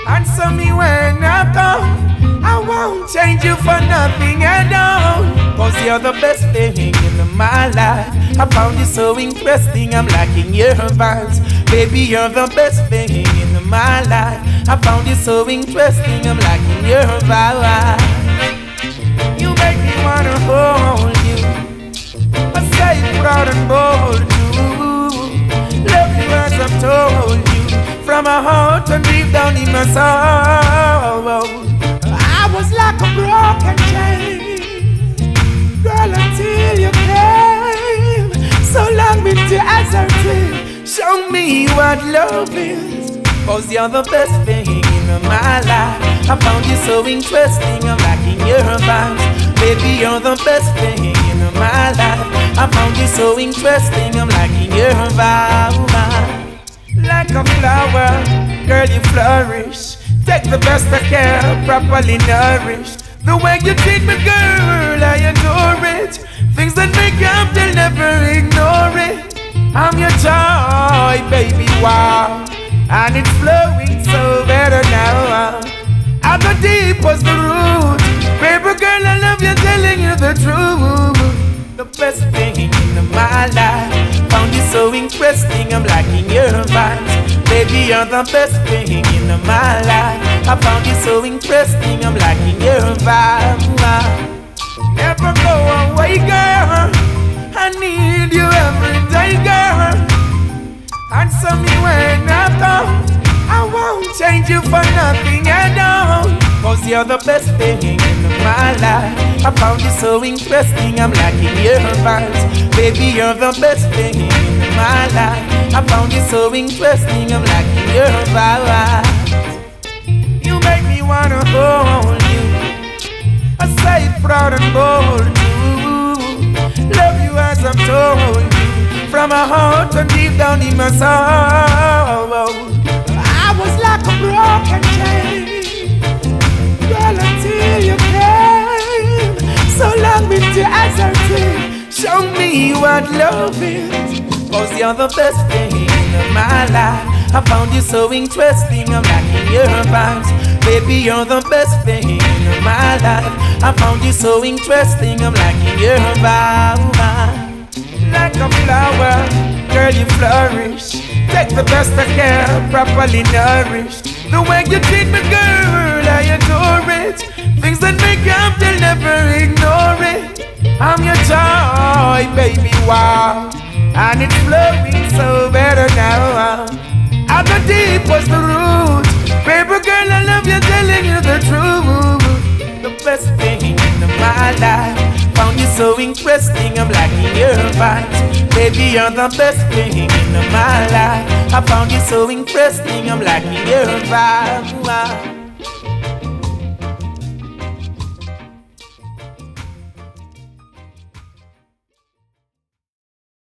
Answer me when I come. I won't change you for nothing at all. Cause you're the best thing in my life. I found you so interesting, I'm liking your vibes. Baby, you're the best thing in my life. I found you so interesting, I'm liking your vibe. You make me wanna hold you. I say it proud and bold too. Love you as I've told you, from my heart and deep down in my soul. I was like a broken chain, girl, until you came. So long been to ascertain, show me what love is. Cause you're the best thing in my life. I found you so interesting, I'm liking your vibes. Baby, you're the best thing in my life. I found you so interesting, I'm liking your vibe. Like a flower, girl, you flourish. Take the best of care, properly nourished. The way you treat me, girl, I adore it. Things that make you up, they'll never ignore it. I'm your joy, baby, wow. And it's flowing so better now. How the deep was the root. Baby girl, I love you, telling you the truth. The best thing in my life. Found you so interesting, I'm liking your vibes. Baby, you're the best thing in my life. I found you so interesting, I'm liking your vibe. Never go away, girl. I need you every day, girl. Answer me when I come. I won't change you for nothing at all. Cause you're the best thing in my life. I found you so interesting, I'm liking your vibes. Baby, you're the best thing in my life. I found you so interesting, I'm liking your vibes. You make me wanna hold you. I say it proud and bold too. Love you as I've told you, from my heart and deep down in my soul. I was like a broken chain, girl, until you came. So long been to ascertain, show me what love is. Cause you're the best thing in my life. I found you so interesting, I'm liking your vibes. Baby, you're the best thing in my life. I found you so interesting, I'm liking your vibe. Like a flower, girl, you flourish. Take the best of care, properly nourished. The way you treat me, girl, I adore it. Things that make you up, they'll never ignore it. I'm your joy, baby, wow. And it's flowing so better now. How the deep was the root. Baby girl, I love you, telling you the truth. The best thing in my life. Found you so interesting, I'm liking your vibes. Baby, you're the best thing in my life. I found you so interesting, I'm liking your vibe.